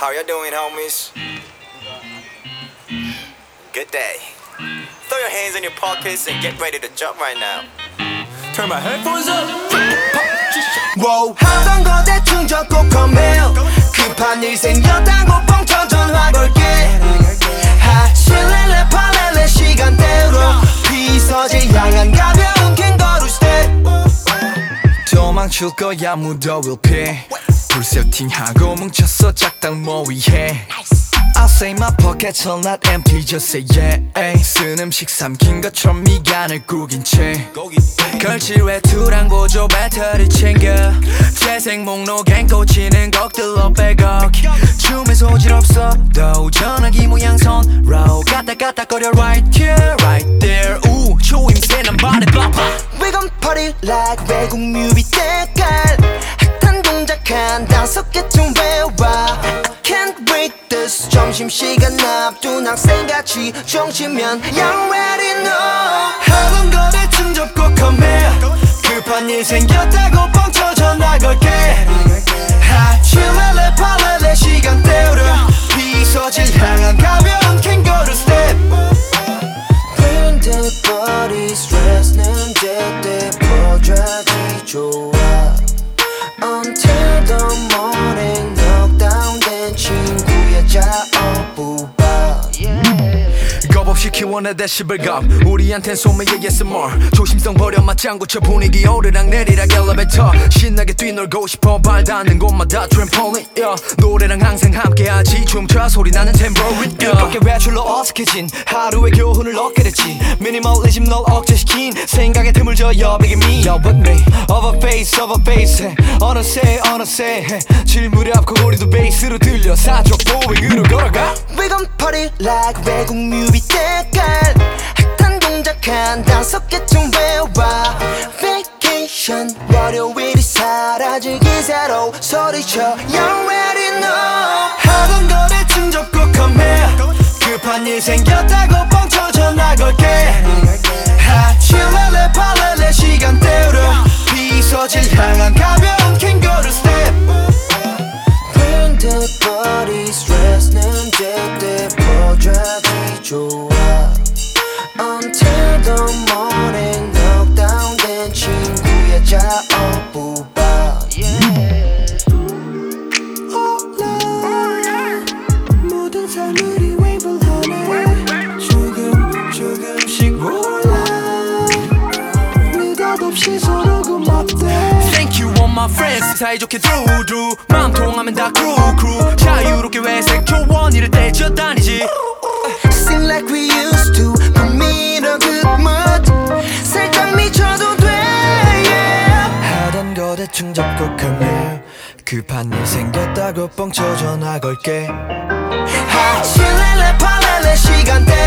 How you doing, homies? Good day. Throw your hands in your pockets and get ready to jump right now. Turn my headphones up. Wow. 하던 거 대충 적고 컴해요. 급한 일 생겼다고 뻥쳐 전화 걸게. 하실래래 팔래래 시간 때우러 비서질 향한 가벼운 캥거루 스텝. 도망칠 거야 무더위를 피해. 불 세팅하고 뭉쳤어 작당 모의해. I'll say my pockets are not empty just say yeah. 쓴 음식 삼킨 것처럼 미간을 구긴 채 걸칠 외투랑 보조 배터리 챙겨 재생 목록엔 꽂히는 것들로 백억 춤에 소질 없어도 전화기 모양 손로 까딱까딱거려 right here right there 우 초임새 난 발에 빠빠 We gon' party like 외국 뮤비 때깔 핫한 동작 한 5개쯤 외워 Can't wait this 점심시간 앞둔 학생같이 정치면 You already know 하던 거 대충 접고 컴해 급한 일 생겼다고 뻥쳐 전화 걸게 하칠래래 팔래래 시간 때우려 비서질 향한 가벼운 캥거루 스텝 Bring the body stress는 제때 퍼져기 좋아 Until the morning knockdown 친구야 자어부바 겁없이 키워내 데시벨감 우리한텐 소매의 ASMR 조심성 버려 맞장구쳐 분위기 오르락 내리락 엘리베이터 신나게 뛰놀고 싶어 발 닿는 곳마다 트램폴린 노래랑 항상 함께하지 춤춰 소리나는 탬버린 뜻밖의 외출로 어색해진 하루의 교훈을 얻게 됐지 미니멀리즘 널 억제시킨 생각에 틈을 줘 여백의 me Yo with me of a face 어느새 질 무렵고 우리도 베이스로 들려 사족 보행으로 걸어가 We gon' party like 외국 뮤비 때깔 핫한 동작 한 5개쯤 외워 Vacation 월요일이 사라질 기세로 소리쳐 You already know 하던 거 대충 접고 컴해 급한 일 생겼다고 뻥쳐 전화 걸게 하칠래래 팔래래 시간 때우려 비서질 향한 가벼운 캥거루 스텝 Bring the body stress는 제때 퍼져기 좋아 Until the morning knockdown 된 친구야 자어부바 모든 삶들이 웨이블하네 조금씩 올라 느닷없이 서로 고맙대 Thank you all my friends 사이좋게 두루 마음 통하면 다 crew 자유롭게 회색 조언 이럴 때 쥐어다니지 Sing like we used to Put me in a good mood 살짝 미쳐도 돼 yeah. 하던 거 대충 접고 come here 급한 일 생겼다고 뻥쳐 전화 걸게 하칠래래 팔래래 시간 때